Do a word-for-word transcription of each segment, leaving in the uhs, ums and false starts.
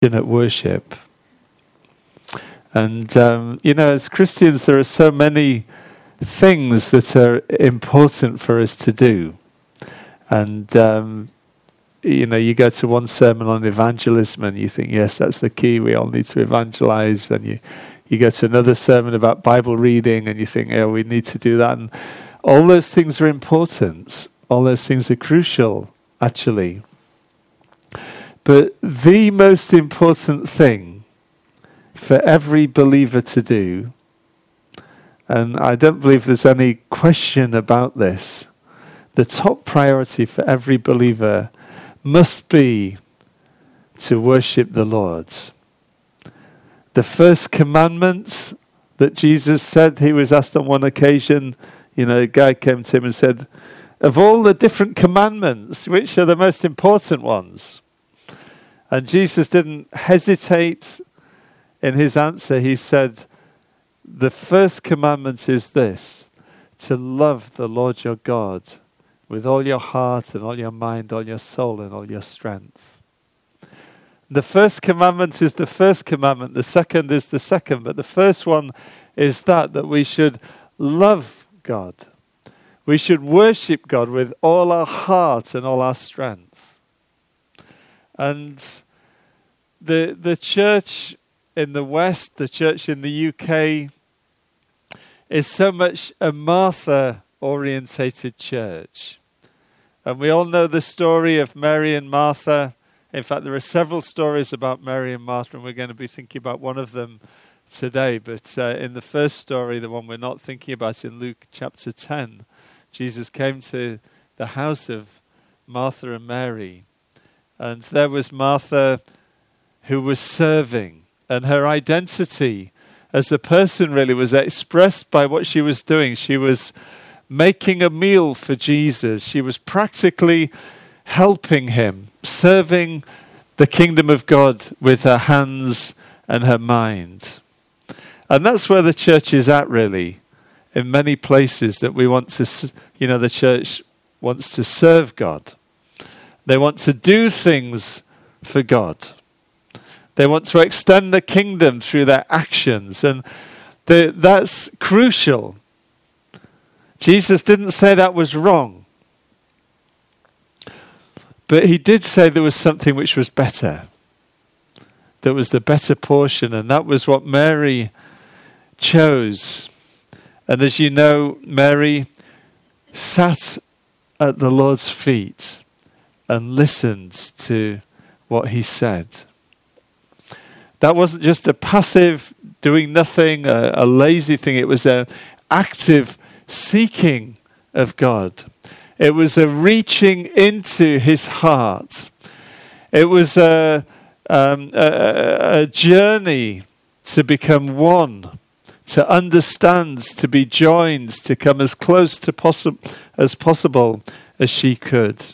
at worship. And, um, you know, as Christians, there are so many things that are important for us to do. And, um, you know, you go to one sermon on evangelism and you think, yes, that's the key, we all need to evangelize. And you, you go to another sermon about Bible reading and you think, yeah, we need to do that. And all those things are important. All those things are crucial, actually. But the most important thing for every believer to do, and I don't believe there's any question about this, the top priority for every believer must be to worship the Lord. The first commandment that Jesus said, he was asked on one occasion, you know, a guy came to him and said, of all the different commandments, which are the most important ones? And Jesus didn't hesitate in his answer. He said, the first commandment is this, to love the Lord your God with all your heart and all your mind, all your soul and all your strength. The first commandment is the first commandment. The second is the second. But the first one is that, that we should love God. We should worship God with all our heart and all our strength. And the the church in the West, the church in the U K, is so much a Martha-orientated church. And we all know the story of Mary and Martha. In fact, there are several stories about Mary and Martha, and we're going to be thinking about one of them today. But uh, in the first story, the one we're not thinking about, in Luke chapter ten, Jesus came to the house of Martha and Mary. And there was Martha who was serving. And her identity as a person really was expressed by what she was doing. She was making a meal for Jesus. She was practically helping him, serving the kingdom of God with her hands and her mind. And that's where the church is at, really, in many places, that we want to, you know, the church wants to serve God. They want to do things for God. They want to extend the kingdom through their actions, and the, that's crucial. Jesus didn't say that was wrong, but he did say there was something which was better. That was the better portion, and that was what Mary chose. And as you know, Mary sat at the Lord's feet and listened to what he said. That wasn't just a passive doing nothing, a, a lazy thing. It was an active seeking of God. It was a reaching into his heart. It was a, um, a, a journey to become one, to understand, to be joined, to come as close to possi- as possible as she could.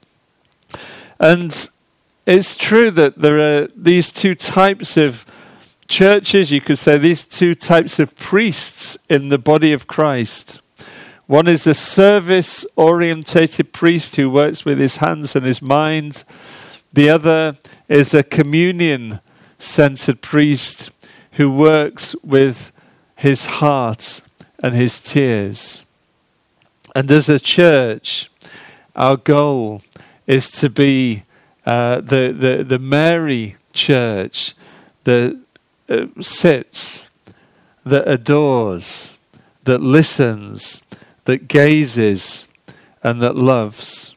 And it's true that there are these two types of churches, you could say these two types of priests in the body of Christ. One is a service-orientated priest who works with his hands and his mind. The other is a communion-centered priest who works with his heart and his tears. And as a church, our goal is to be uh, the, the, the Mary church that uh, sits, that adores, that listens, that gazes, and that loves.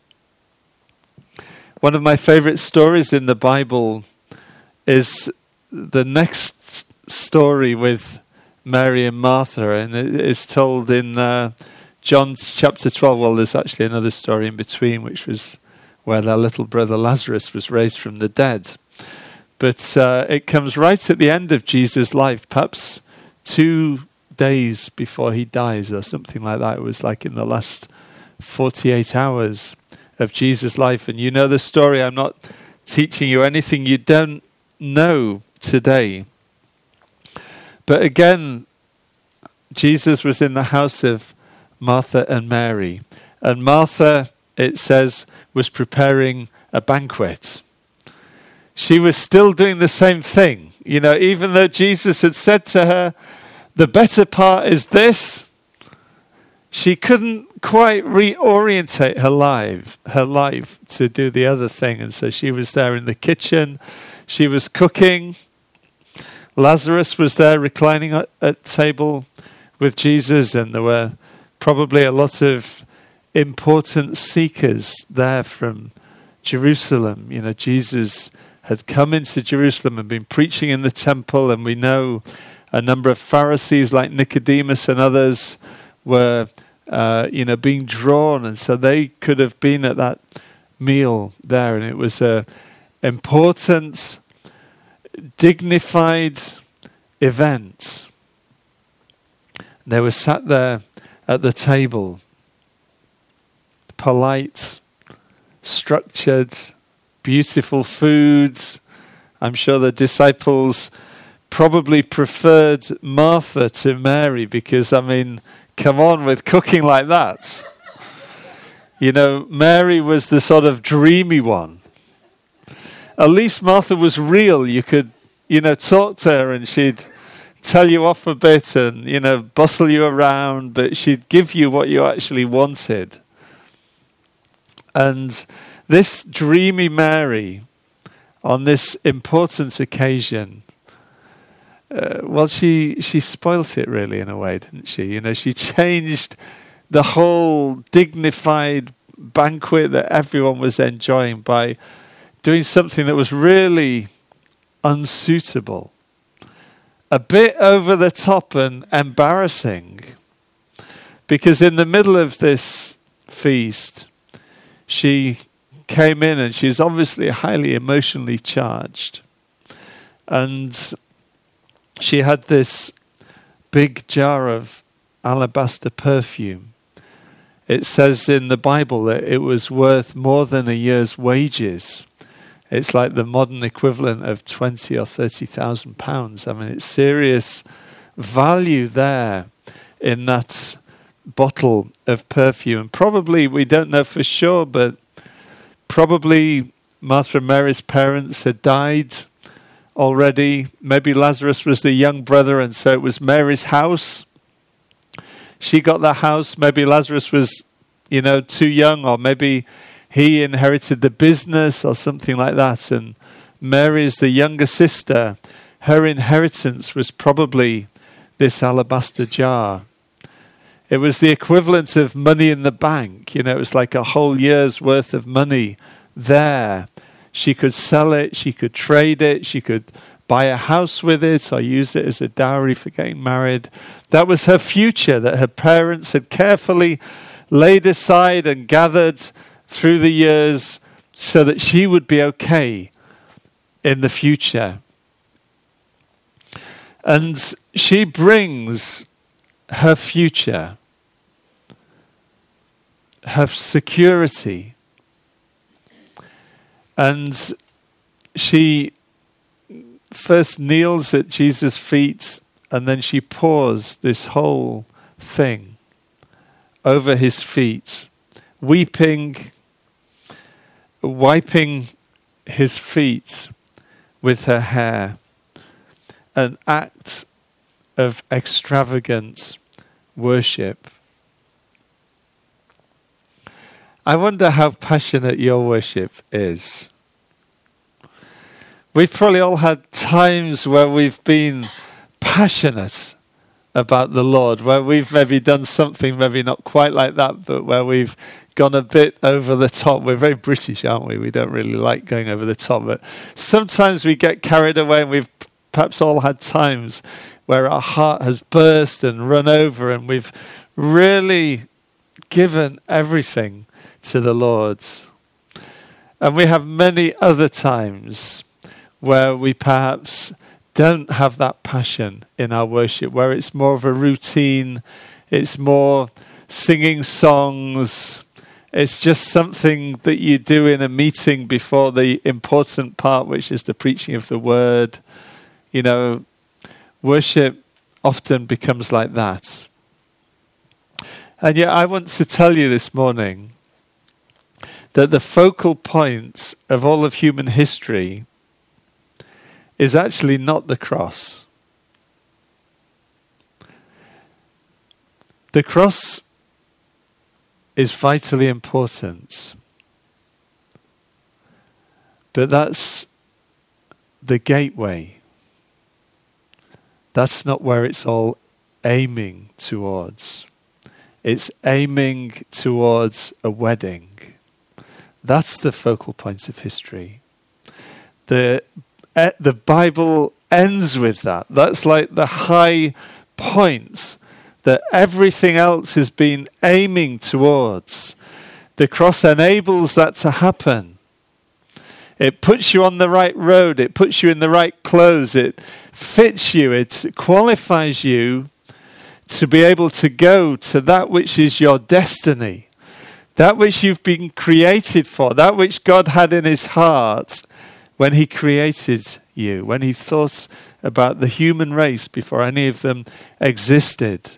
One of my favorite stories in the Bible is the next story with Mary and Martha, and it is told in uh, John chapter twelve. Well, there's actually another story in between, which was where their little brother Lazarus was raised from the dead. But uh, it comes right at the end of Jesus' life, perhaps two days before he dies or something like that. It was like in the last forty-eight hours of Jesus' life. And you know the story. I'm not teaching you anything you don't know today. But again, Jesus was in the house of Martha and Mary. And Martha, it says, was preparing a banquet. she was still doing the same thing. You know, even though Jesus had said to her, the better part is this, she couldn't quite reorientate her life, her life to do the other thing. And so she was there in the kitchen. She was cooking. Lazarus was there reclining at, at table with Jesus, and there were probably a lot of important seekers there from Jerusalem. You know, Jesus had come into Jerusalem and been preaching in the temple, and we know a number of Pharisees like Nicodemus and others were, uh, you know, being drawn, and so they could have been at that meal there, and it was a important, dignified event. They were sat there at the table, polite, structured, beautiful foods. I'm sure the disciples probably preferred Martha to Mary because, I mean, come on with cooking like that. You know, Mary was the sort of dreamy one. At least Martha was real. You could, you know, talk to her and she'd tell you off a bit and, you know, bustle you around, but she'd give you what you actually wanted. And this dreamy Mary, on this important occasion, uh, well, she she spoilt it really in a way, didn't she? You know, she changed the whole dignified banquet that everyone was enjoying by doing something that was really unsuitable, a bit over the top and embarrassing, because in the middle of this feast, she came in and she's obviously highly emotionally charged. And she had this big jar of alabaster perfume. It says in the Bible that it was worth more than a year's wages. It's like the modern equivalent of twenty or thirty thousand pounds. I mean, it's serious value there in that bottle of perfume. Probably, we don't know for sure, but probably Martha and Mary's parents had died already. Maybe Lazarus was the young brother, and so it was Mary's house. She got that house. Maybe Lazarus was, you know, too young, or maybe he inherited the business or something like that. And Mary is the younger sister. Her inheritance was probably this alabaster jar. It was the equivalent of money in the bank. You know, it was like a whole year's worth of money there. She could sell it, she could trade it, she could buy a house with it or use it as a dowry for getting married. That was her future that her parents had carefully laid aside and gathered through the years so that she would be okay in the future. And she brings her future, her security, and she first kneels at Jesus' feet, and then she pours this whole thing over his feet, weeping, wiping his feet with her hair, an act of extravagant worship. I wonder how passionate your worship is. We've probably all had times where we've been passionate about the Lord, where we've maybe done something maybe not quite like that, but where we've gone a bit over the top. We're very British, aren't we? We don't really like going over the top, but sometimes we get carried away, and we've perhaps all had times where our heart has burst and run over, and we've really given everything to the Lord. And we have many other times where we perhaps don't have that passion in our worship, where it's more of a routine, it's more singing songs, it's just something that you do in a meeting before the important part, which is the preaching of the word. You know, worship often becomes like that. And yet I want to tell you this morning that the focal points of all of human history is actually not the cross. The cross is vitally important, but that's the gateway. That's not where it's all aiming towards. It's aiming towards a wedding. That's the focal point of history. The, uh, the Bible ends with that. That's like the high point that everything else has been aiming towards. The cross enables that to happen. It puts you on the right road. It puts you in the right clothes. It fits you. It qualifies you to be able to go to that which is your destiny, that which you've been created for, that which God had in his heart when he created you, when he thought about the human race before any of them existed.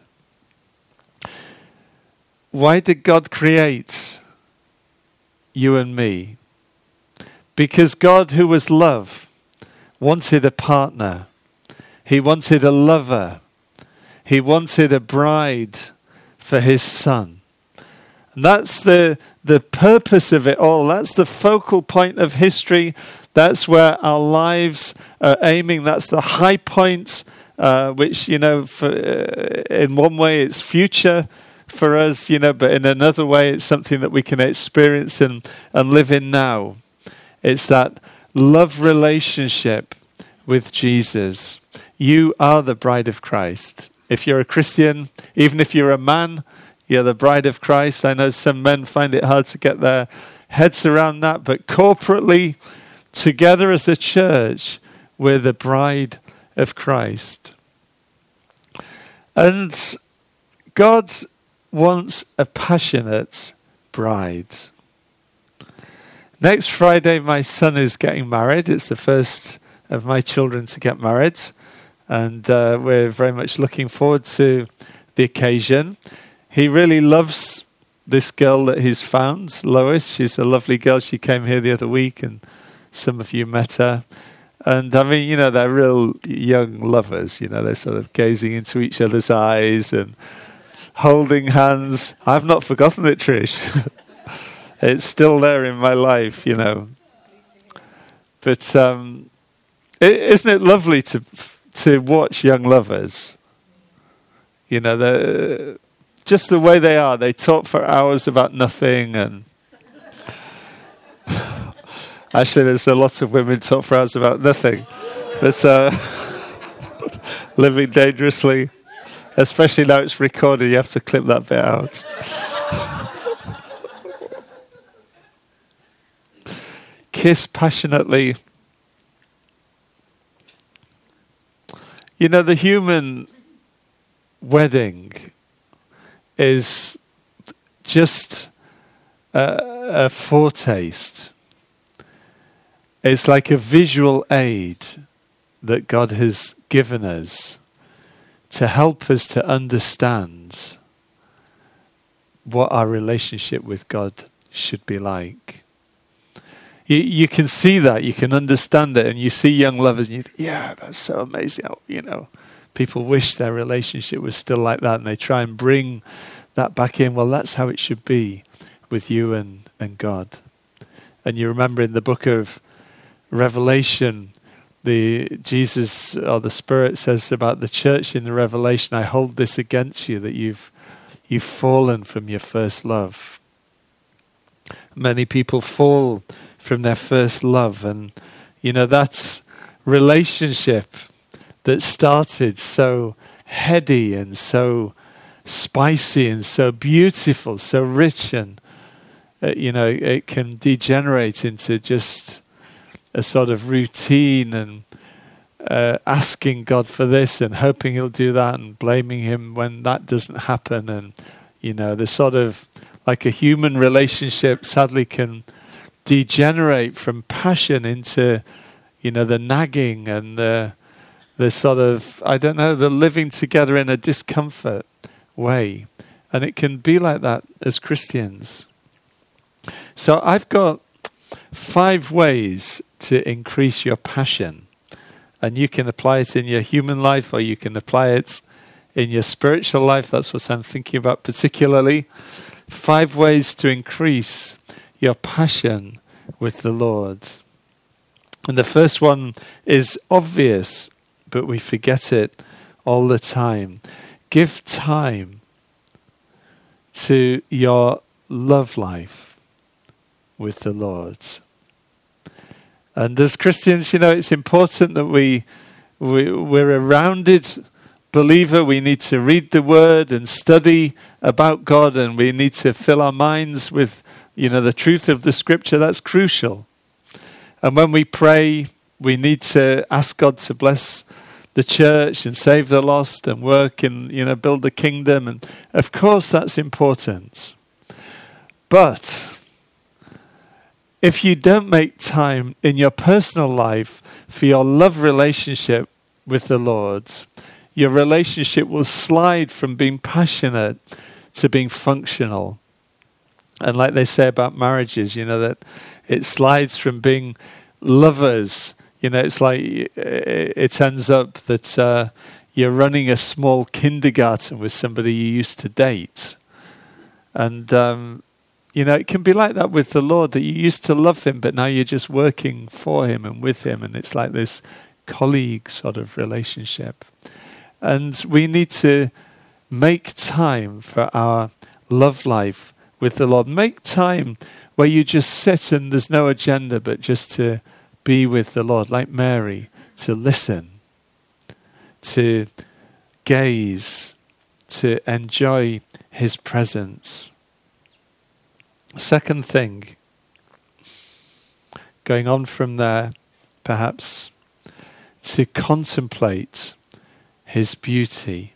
Why did God create you and me? Because God, who was love, wanted a partner. He wanted a lover. He wanted a bride for his son. And that's the, the purpose of it all. That's the focal point of history. That's where our lives are aiming. That's the high point, uh, which, you know, for, uh, in one way it's future for us, you know, but in another way it's something that we can experience and, and live in now. It's that love relationship with Jesus. You are the bride of Christ. If you're a Christian, even if you're a man, you're the bride of Christ. I know some men find it hard to get their heads around that, but corporately, together as a church, we're the bride of Christ. And God wants a passionate bride. Next Friday, my son is getting married. It's the first of my children to get married. And uh, we're very much looking forward to the occasion. He really loves this girl that he's found, Lois. She's a lovely girl. She came here the other week and some of you met her. And I mean, you know, they're real young lovers. You know, they're sort of gazing into each other's eyes and holding hands. I've not forgotten it, Trish. It's still there in my life, you know. But um, it, isn't it lovely to to watch young lovers? You know, the just the way they are. They talk for hours about nothing, and actually, there's a lot of women talk for hours about nothing. But uh, living dangerously, especially now it's recorded, you have to clip that bit out. Kiss passionately. You know, the human wedding is just a, a foretaste. It's like a visual aid that God has given us to help us to understand what our relationship with God should be like. You, you can see that, you can understand it, and you see young lovers and you think, yeah, that's so amazing. You know, people wish their relationship was still like that, and they try and bring that back in. Well, that's how it should be with you and, and God. And you remember in the book of Revelation, the Jesus or the Spirit says about the church in the Revelation, I hold this against you, that you've you've fallen from your first love. Many people fall from their first love, and you know, that's relationship that started so heady and so spicy and so beautiful, so rich, and uh, you know, it can degenerate into just a sort of routine and uh, asking God for this and hoping he'll do that and blaming him when that doesn't happen. And you know, the sort of like a human relationship sadly can degenerate from passion into, you know, the nagging and the the sort of, I don't know, the living together in a discomfort way. And it can be like that as Christians. So I've got five ways to increase your passion. And you can apply it in your human life, or you can apply it in your spiritual life. That's what I'm thinking about particularly. Five ways to increase your passion with the Lord. And the first one is obvious, but we forget it all the time. Give time to your love life with the Lord. And as Christians, you know, it's important that we, we, we're a rounded believer. We need to read the Word and study about God, and we need to fill our minds with, you know, the truth of the Scripture. That's crucial. And when we pray, we need to ask God to bless the church and save the lost and work and, you know, build the kingdom. And of course, that's important. But if you don't make time in your personal life for your love relationship with the Lord, your relationship will slide from being passionate to being functional. And like they say about marriages, you know, that it slides from being lovers. You know, it's like it ends up that uh, you're running a small kindergarten with somebody you used to date. And, um, you know, it can be like that with the Lord, that you used to love him, but now you're just working for him and with him. And it's like this colleague sort of relationship. And we need to make time for our love life with the Lord. Make time where you just sit and there's no agenda, but just to be with the Lord, like Mary, to listen, to gaze, to enjoy his presence. Second thing, going on from there, perhaps, to contemplate his beauty.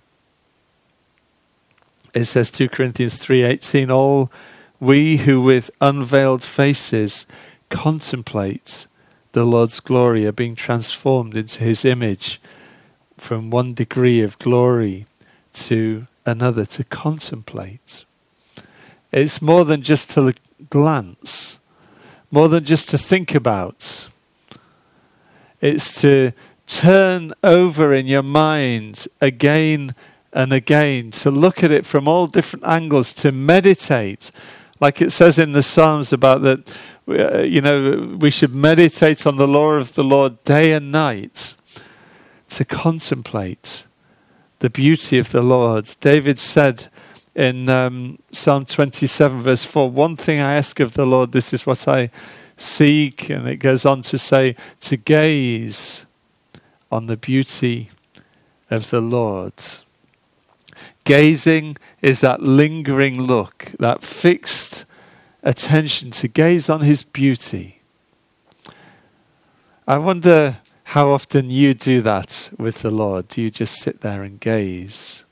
It says two Corinthians three eighteen, all we who with unveiled faces contemplate the Lord's glory are being transformed into his image from one degree of glory to another. To contemplate. It's more than just to glance, more than just to think about. It's to turn over in your mind again and again, to look at it from all different angles, to meditate. Like it says in the Psalms about that, uh, you know, we should meditate on the law of the Lord day and night, to contemplate the beauty of the Lord. David said in um, Psalm twenty-seven verse four, one thing I ask of the Lord, this is what I seek. And it goes on to say, to gaze on the beauty of the Lord. Gazing is that lingering look, that fixed attention to gaze on his beauty. I wonder how often you do that with the Lord. Do you just sit there and gaze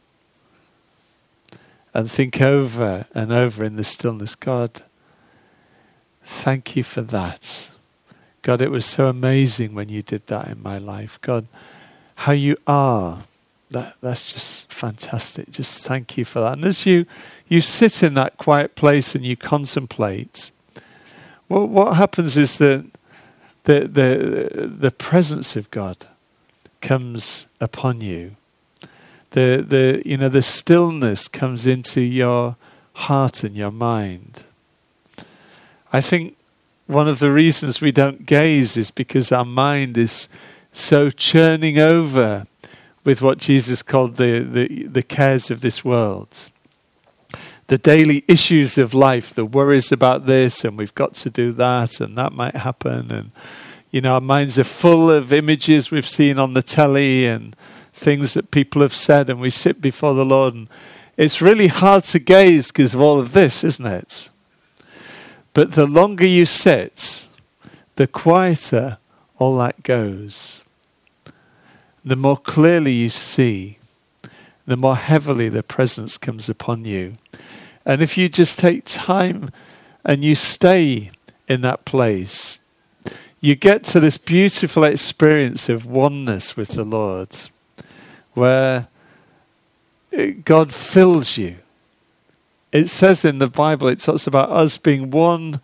and think over and over in the stillness, God, thank you for that. God, it was so amazing when you did that in my life. God, how you are. That that's just fantastic. Just thank you for that. And as you, you sit in that quiet place and you contemplate, well, what happens is that the the the presence of God comes upon you. The the you know the stillness comes into your heart and your mind. I think one of the reasons we don't gaze is because our mind is so churning over with what Jesus called the, the, the cares of this world. The daily issues of life, the worries about this, and we've got to do that, and that might happen. And, you know, our minds are full of images we've seen on the telly and things that people have said, and we sit before the Lord. And it's really hard to gaze because of all of this, isn't it? But the longer you sit, the quieter all that goes. The more clearly you see, the more heavily the presence comes upon you. And if you just take time and you stay in that place, you get to this beautiful experience of oneness with the Lord, where God fills you. It says in the Bible, it talks about us being one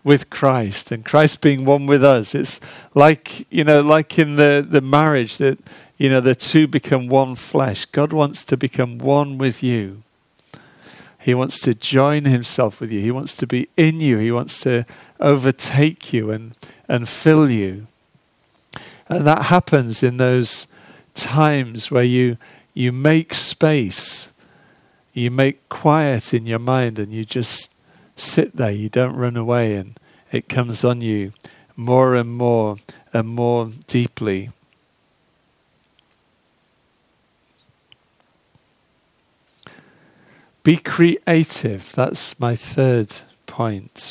with Christ and Christ being one with us. It's like, you know, like in the, the marriage that, you know, the two become one flesh. God wants to become one with you. He wants to join himself with you. He wants to be in you. He wants to overtake you and, and fill you. And that happens in those times where you you make space. You make quiet in your mind and you just sit there. You don't run away, and it comes on you more and more and more deeply. Be creative. That's my third point.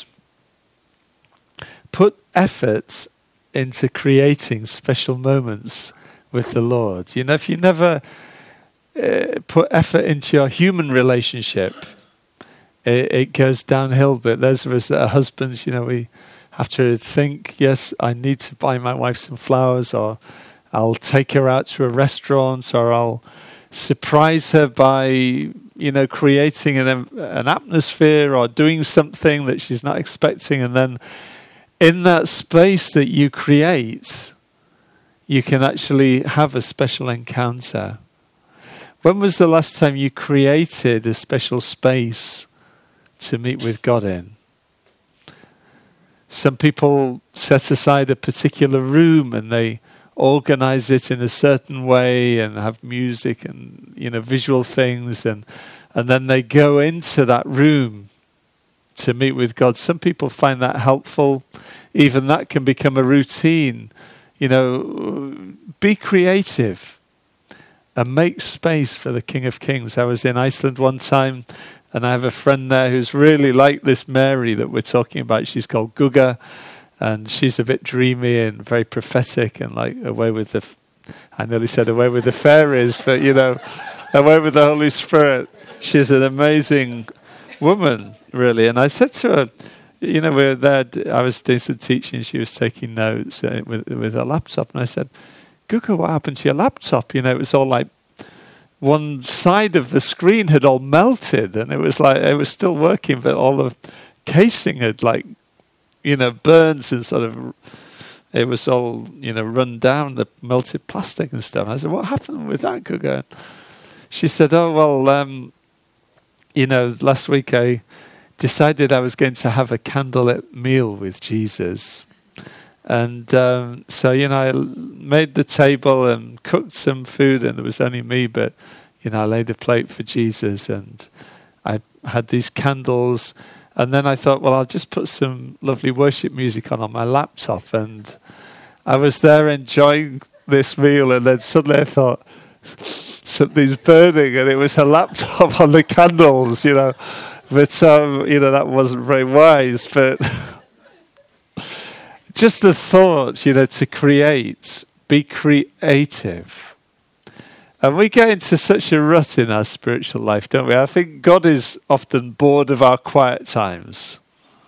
Put effort into creating special moments with the Lord. You know, if you never uh, put effort into your human relationship, it, it goes downhill. But those of us that are husbands, you know, we have to think, yes, I need to buy my wife some flowers, or I'll take her out to a restaurant, or I'll surprise her by, you know, creating an, an atmosphere or doing something that she's not expecting. And then in that space that you create, you can actually have a special encounter. When was the last time you created a special space to meet with God in? Some people set aside a particular room and they organize it in a certain way and have music and, you know, visual things, and and then they go into that room to meet with God. Some people find that helpful. Even that can become a routine. You know, be creative and make space for the King of Kings. I was in Iceland one time, and I have a friend there who's really like this Mary that we're talking about. She's called Guga, and she's a bit dreamy and very prophetic and like away with the, I nearly said away with the fairies, but you know, away with the Holy Spirit. She's an amazing woman, really. And I said to her, you know, we were there, I was doing some teaching, she was taking notes uh, with with her laptop, and I said, Guga, what happened to your laptop? You know, it was all like, one side of the screen had all melted, and it was like, it was still working, but all the casing had like, you know, burns and sort of, it was all, you know, run down, the melted plastic and stuff. I said, what happened with that, Guga? She said, oh, well, um, you know, last week I decided I was going to have a candlelit meal with Jesus. And um, so, you know, I made the table and cooked some food, and there was only me, but, you know, I laid a plate for Jesus, and I had these candles. And then I thought, well, I'll just put some lovely worship music on on my laptop. And I was there enjoying this meal, and then suddenly I thought, something's burning, and it was her laptop on the candles, you know. But, um, you know, that wasn't very wise. But just the thought, you know, to create, be creative. And we get into such a rut in our spiritual life, don't we? I think God is often bored of our quiet times.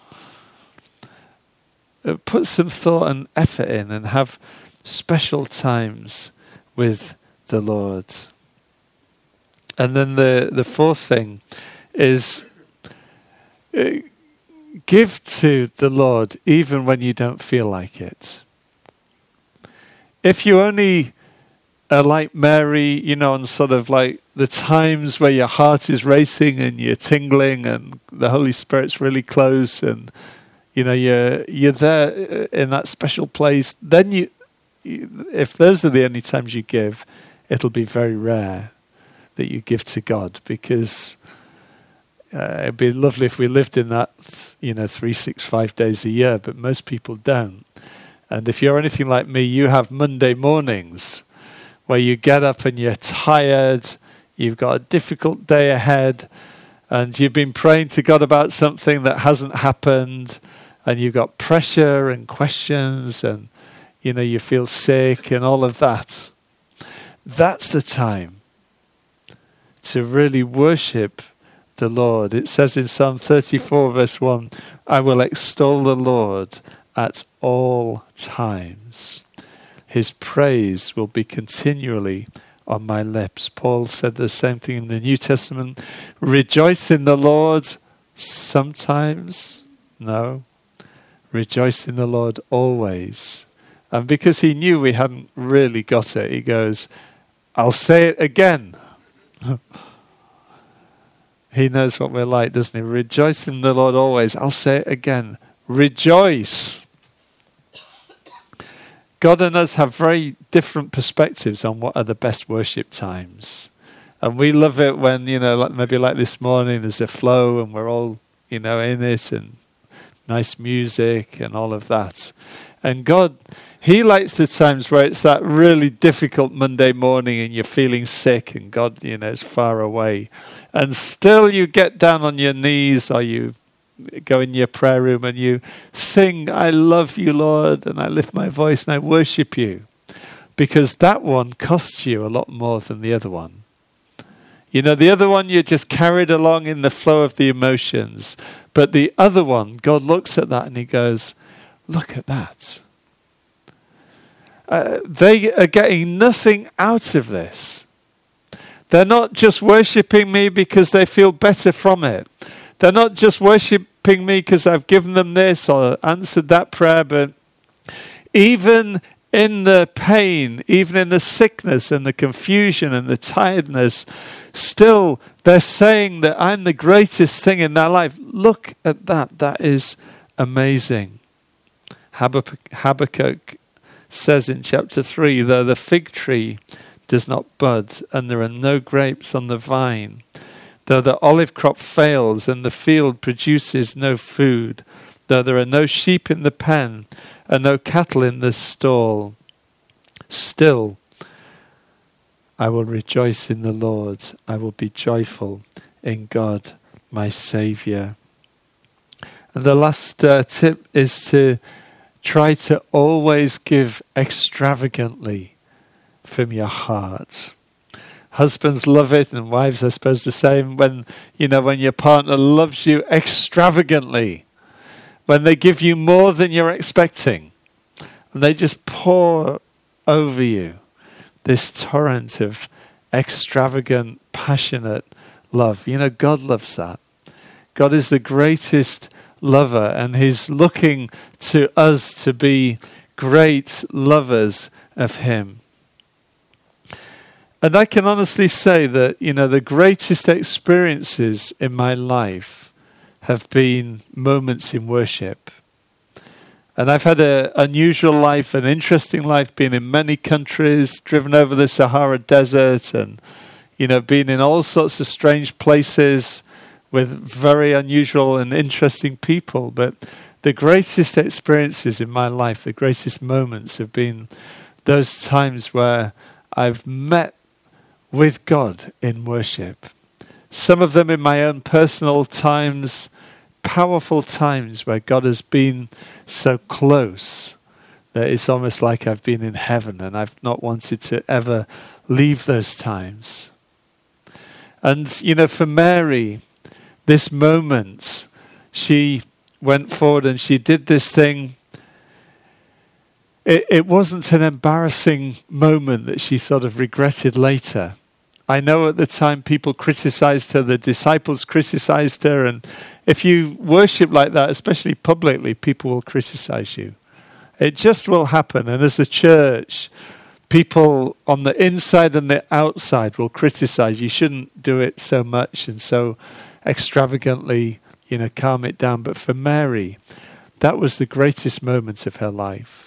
Put some thought and effort in and have special times with the Lord. And then the, the fourth thing is uh, give to the Lord even when you don't feel like it. If you only are like Mary, you know, on sort of like the times where your heart is racing and you're tingling and the Holy Spirit's really close, and you know you're you're there in that special place, then you, if those are the only times you give, it'll be very rare that you give to God, because uh, it'd be lovely if we lived in that, you know, three, six, five days a year, but most people don't. And if you're anything like me, you have Monday mornings where you get up and you're tired, you've got a difficult day ahead, and you've been praying to God about something that hasn't happened, and you've got pressure and questions, and you know, you feel sick and all of that. That's the time to really worship the Lord. It says in Psalm thirty-four verse one, I will extol the Lord at all times. His praise will be continually on my lips. Paul said the same thing in the New Testament. Rejoice in the Lord sometimes. No. Rejoice in the Lord always. And because he knew we hadn't really got it, he goes, I'll say it again. He knows what we're like, doesn't he? Rejoice in the Lord always. I'll say it again. Rejoice. God and us have very different perspectives on what are the best worship times. And we love it when, you know, like maybe like this morning, there's a flow and we're all, you know, in it and nice music and all of that. And God, he likes the times where it's that really difficult Monday morning and you're feeling sick and God, you know, is far away. And still you get down on your knees or you go in your prayer room and you sing, I love you, Lord, and I lift my voice and I worship you. Because that one costs you a lot more than the other one. You know, the other one you're just carried along in the flow of the emotions. But the other one, God looks at that and he goes, look at that. Uh, they are getting nothing out of this. They're not just worshipping me because they feel better from it. They're not just worshipping me because I've given them this or answered that prayer, but even in the pain, even in the sickness and the confusion and the tiredness, still they're saying that I'm the greatest thing in their life. Look at that. That is amazing. Habakkuk, Habakkuk says in chapter three, though the fig tree does not bud and there are no grapes on the vine, though the olive crop fails and the field produces no food, though there are no sheep in the pen and no cattle in the stall, still I will rejoice in the Lord. I will be joyful in God, my Saviour. And the last uh, tip is to try to always give extravagantly from your heart. Husbands love it, and wives, I suppose, the same. When you know when your partner loves you extravagantly, when they give you more than you're expecting, and they just pour over you this torrent of extravagant, passionate love. You know, God loves that. God is the greatest lover, and he's looking to us to be great lovers of him. And I can honestly say that, you know, the greatest experiences in my life have been moments in worship. And I've had an unusual life, an interesting life, been in many countries, driven over the Sahara Desert, and, you know, been in all sorts of strange places with very unusual and interesting people. But the greatest experiences in my life, the greatest moments have been those times where I've met with God in worship. Some of them in my own personal times, powerful times where God has been so close that it's almost like I've been in heaven and I've not wanted to ever leave those times. And, you know, for Mary, this moment, she went forward and she did this thing. It, it wasn't an embarrassing moment that she sort of regretted later. I know at the time people criticized her, the disciples criticized her, and if you worship like that, especially publicly, people will criticize you. It just will happen. And as a church, people on the inside and the outside will criticize. You shouldn't do it so much and so extravagantly, you know, calm it down. But for Mary, that was the greatest moment of her life.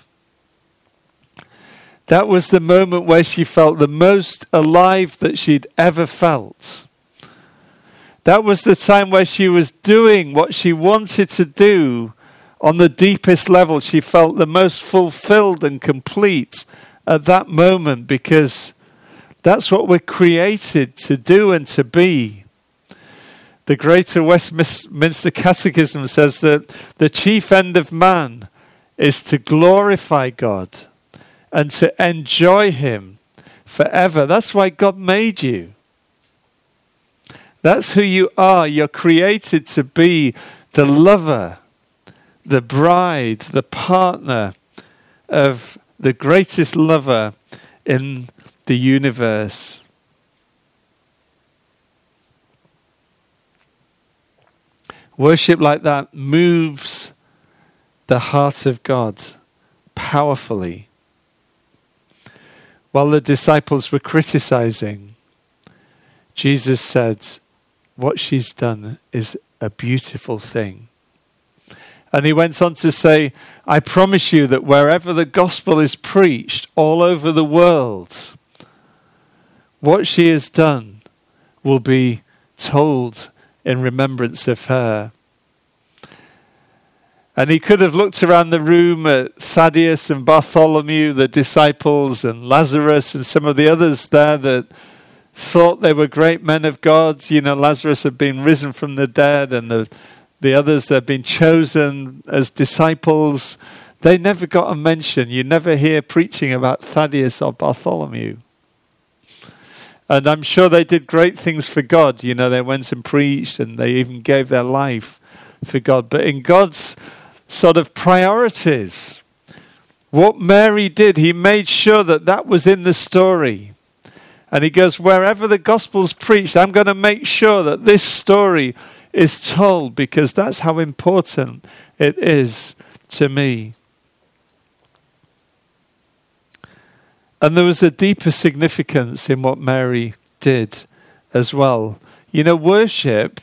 That was the moment where she felt the most alive that she'd ever felt. That was the time where she was doing what she wanted to do on the deepest level. She felt the most fulfilled and complete at that moment, because that's what we're created to do and to be. The Greater Westminster Catechism says that the chief end of man is to glorify God and to enjoy him forever. That's why God made you. That's who you are. You're created to be the lover, the bride, the partner of the greatest lover in the universe. Worship like that moves the heart of God powerfully. While the disciples were criticizing, Jesus said, what she's done is a beautiful thing. And he went on to say, I promise you that wherever the gospel is preached all over the world, what she has done will be told in remembrance of her. And he could have looked around the room at Thaddeus and Bartholomew, the disciples, and Lazarus and some of the others there that thought they were great men of God. You know, Lazarus had been risen from the dead, and the, the others that had been chosen as disciples. They never got a mention. You never hear preaching about Thaddeus or Bartholomew. And I'm sure they did great things for God. You know, they went and preached, and they even gave their life for God. But in God's sort of priorities, what Mary did, he made sure that that was in the story. And he goes, wherever the gospel's preached, I'm going to make sure that this story is told, because that's how important it is to me. And there was a deeper significance in what Mary did as well. You know, worship,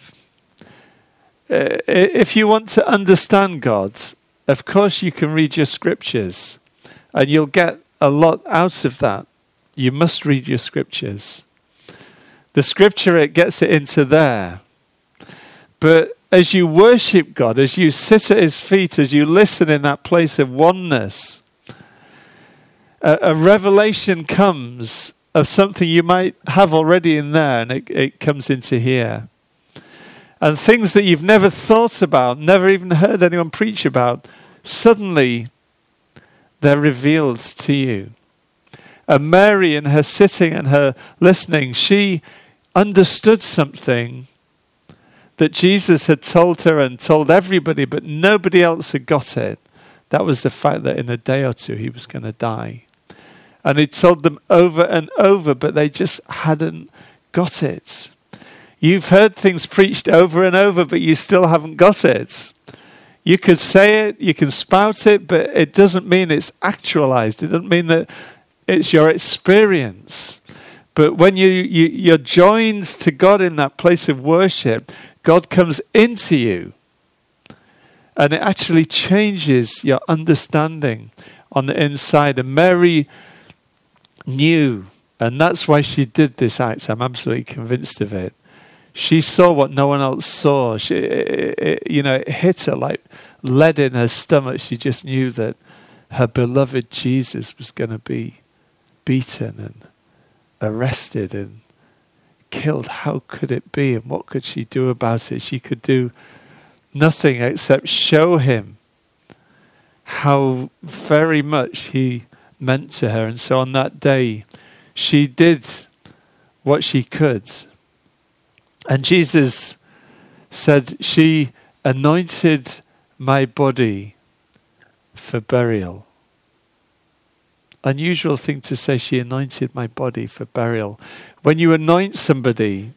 uh, if you want to understand God, of course you can read your scriptures, and you'll get a lot out of that. You must read your scriptures. The scripture, it gets it into there. But as you worship God, as you sit at his feet, as you listen in that place of oneness, a, a revelation comes of something you might have already in there, and it, it comes into here. And things that you've never thought about, never even heard anyone preach about, suddenly they're revealed to you. And Mary, in her sitting and her listening, she understood something that Jesus had told her and told everybody, but nobody else had got it. That was the fact that in a day or two he was going to die. And he told them over and over, but they just hadn't got it. You've heard things preached over and over, but you still haven't got it. You could say it, you can spout it, but it doesn't mean it's actualized. It doesn't mean that it's your experience. But when you, you, you're joined to God in that place of worship, God comes into you. And it actually changes your understanding on the inside. And Mary knew, and that's why she did this act. I'm absolutely convinced of it. She saw what no one else saw. She, it, it, you know, it hit her like lead in her stomach. She just knew that her beloved Jesus was going to be beaten and arrested and killed. How could it be? And what could she do about it? She could do nothing except show him how very much he meant to her. And so on that day, she did what she could. And Jesus said, she anointed my body for burial. Unusual thing to say, she anointed my body for burial. When you anoint somebody,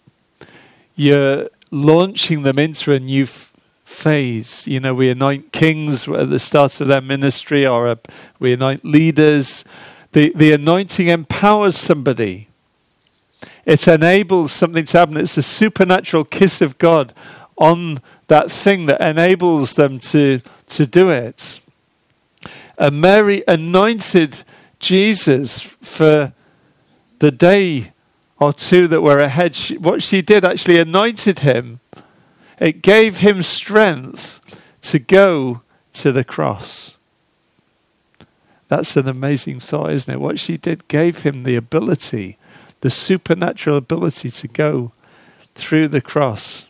you're launching them into a new f- phase. You know, we anoint kings at the start of their ministry, or a, we anoint leaders. The, the anointing empowers somebody. It enables something to happen. It's a supernatural kiss of God on that thing that enables them to, to do it. And Mary anointed Jesus for the day or two that were ahead. She, what she did actually anointed him. It gave him strength to go to the cross. That's an amazing thought, isn't it? What she did gave him the ability, the supernatural ability to go through the cross.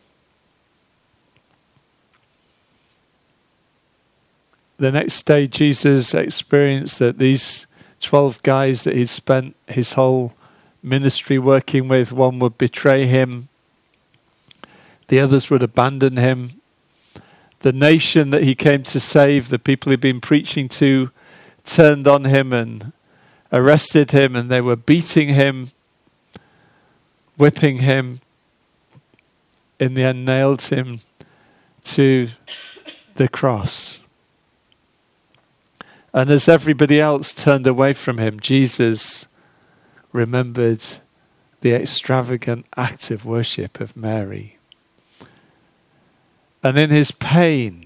The next day, Jesus experienced that these twelve guys that he'd spent his whole ministry working with, one would betray him, the others would abandon him. The nation that he came to save, the people he'd been preaching to, turned on him and arrested him, and they were beating him, whipping him. In the end, nailed him to the cross. And as everybody else turned away from him, Jesus remembered the extravagant act of worship of Mary. And in his pain,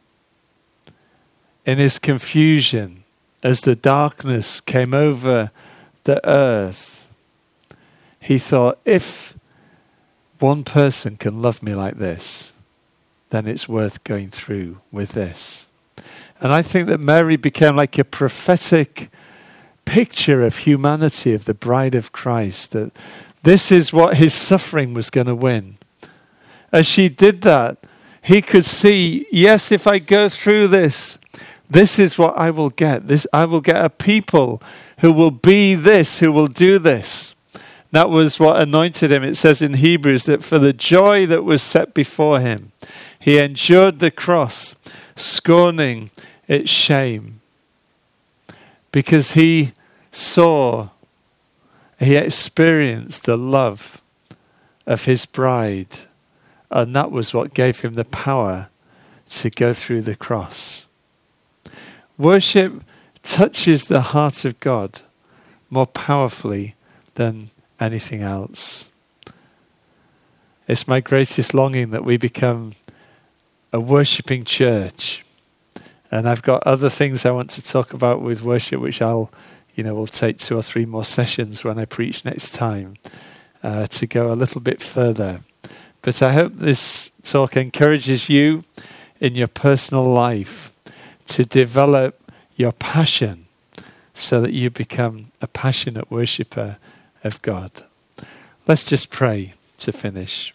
in his confusion, as the darkness came over the earth, he thought, if one person can love me like this, then it's worth going through with this. And I think that Mary became like a prophetic picture of humanity, of the bride of Christ, that this is what his suffering was going to win. As she did that, he could see, yes, if I go through this, this is what I will get. This I will get a people who will be this, who will do this. That was what anointed him. It says in Hebrews that for the joy that was set before him, he endured the cross, scorning its shame. Because he saw, he experienced the love of his bride. And that was what gave him the power to go through the cross. Worship touches the heart of God more powerfully than anything else. It's my greatest longing that we become a worshipping church. And I've got other things I want to talk about with worship, which I'll, you know, will take two or three more sessions when I preach next time uh, to go a little bit further. But I hope this talk encourages you in your personal life to develop your passion so that you become a passionate worshipper of God. Let's just pray to finish.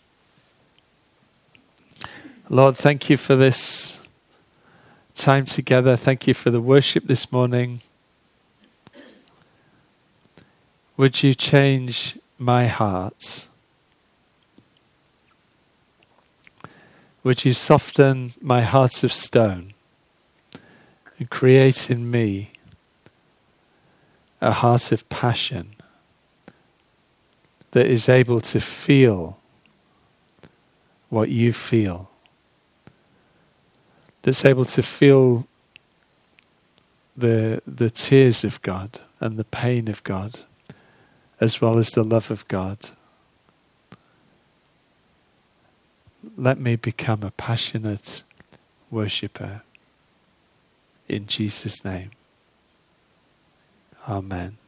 Lord, thank you for this time together. Thank you for the worship this morning. Would you change my heart? Would you soften my heart of stone and create in me a heart of passion that is able to feel what you feel, that's able to feel the the tears of God and the pain of God, as well as the love of God. Let me become a passionate worshipper. In Jesus' name. Amen.